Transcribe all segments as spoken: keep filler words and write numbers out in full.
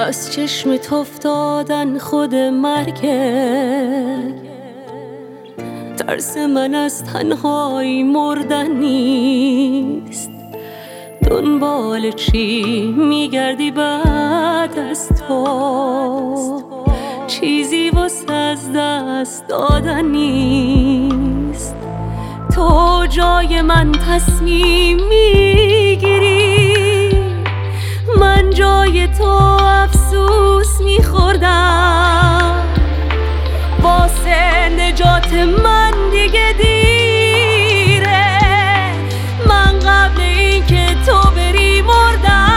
از چشمت افتادن خود مرگه، ترس من از تنهایی مردن نیست. دنبال چی میگردی بعد از تو؟ چیزی واسه از دست دادن نیست. تو جای من تصمیم میگیری، من جای تو افسوس میخوردم. واسه نجات من دیگه دیره، من قبل این که تو بری مردم.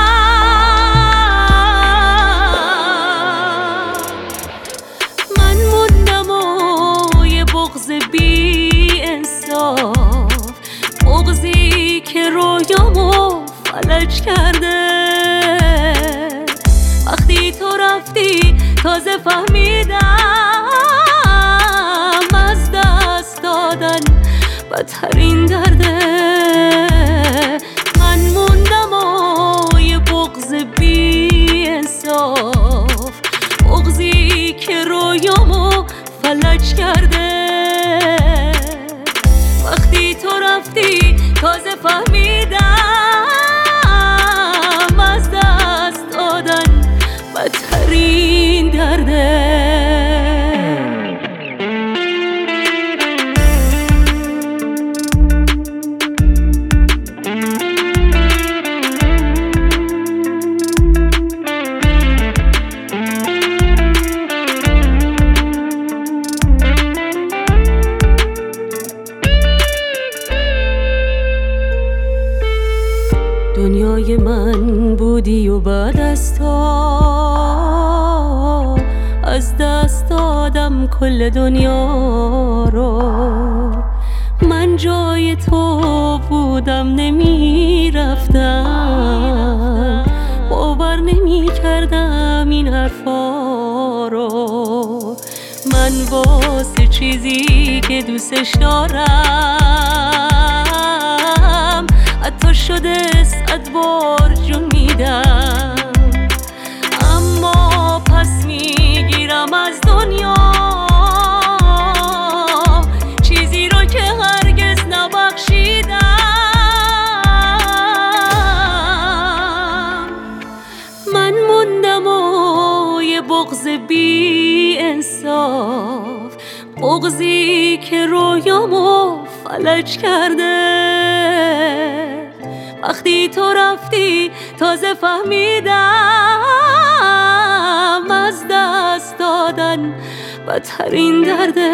من موندم و یه بغض بی انصاف، بغضی که رویامو فلج کرده. وقتی تو رفتی تازه فهمیدم از دست دادن بدترین درده. من موندم و یه بغض بی انصاف، بغضی که رویامو فلج کرده. وقتی تو رفتی تازه فهمیدم از دست دادن بدترین درده. دنیای من بودی و بعد از تو از دست دادم کل دنیا رو. من جای تو بودم نمی رفتم، باور نمی کردم این حرفا رو. من واسه چیزی که دوستش دارم حتی شده صد بار جون میدم. اما پس میگیرم از دنیا چیزی رو که هرگز نبخشیدم. من موندم و یه بغض بی انصاف، بغضی که رویامو فلج کرده. وقتی تو رفتی تازه فهمیدم از دست دادن بدترین درده.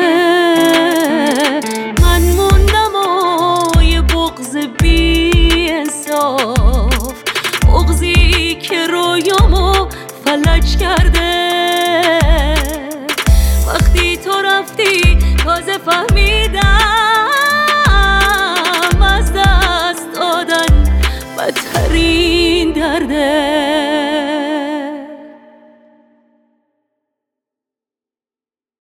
من موندم و یه بغض بی انصاف، بغضی که رویامو فلج کرده. وقتی تو رفتی تازه فهمیدم